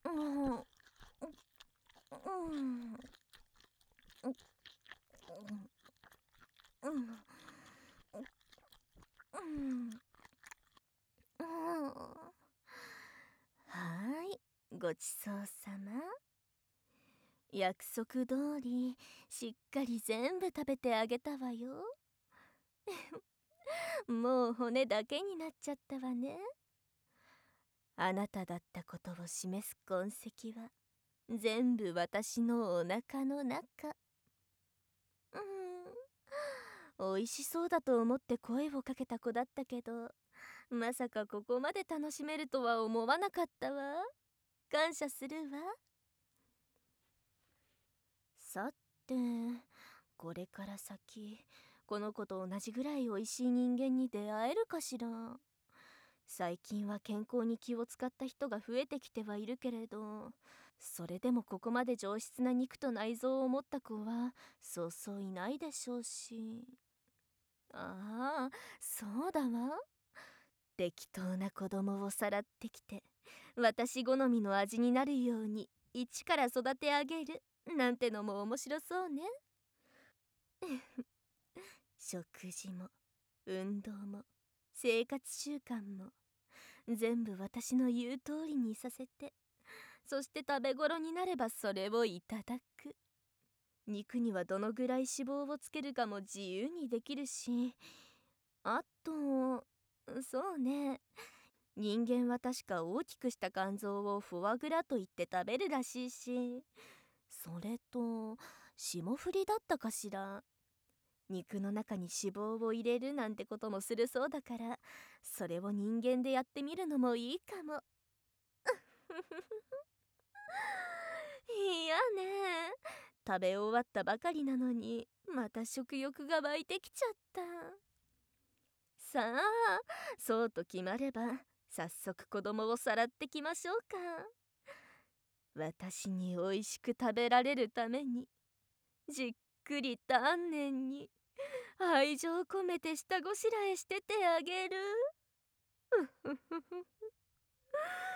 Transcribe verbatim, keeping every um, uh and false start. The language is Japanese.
うん、うん、うん、うん、うん、うん。はーい、ごちそうさま。約束通り、しっかり全部食べてあげたわよ。もう骨だけになっちゃったわね。あなただったことを示す痕跡は、全部私のお腹の中。うん。美味しそうだと思って声をかけた子だったけど、まさかここまで楽しめるとは思わなかったわ。感謝するわ。さて、これから先、この子と同じぐらい美味しい人間に出会えるかしら。最近は健康に気を使った人が増えてきてはいるけれど、それでもここまで上質な肉と内臓を持った子はそうそういないでしょうし。ああ、そうだわ。適当な子供をさらってきて、私好みの味になるように一から育て上げるなんてのも面白そうね。食事も運動も生活習慣も全部私の言う通りにさせて、そして食べ頃になればそれをいただく。肉にはどのぐらい脂肪をつけるかも自由にできるし、あと、そうね、人間は確か大きくした肝臓をフォアグラと言って食べるらしいし、それと霜降りだったかしら。肉の中に脂肪を入れるなんてこともするそうだから、それを人間でやってみるのもいいかも。いやね、食べ終わったばかりなのにまた食欲が湧いてきちゃった。さあ、そうと決まれば早速子供をさらってきましょうか。私に美味しく食べられるために、じっくり丹念に愛情込めて下ごしらえしててあげる。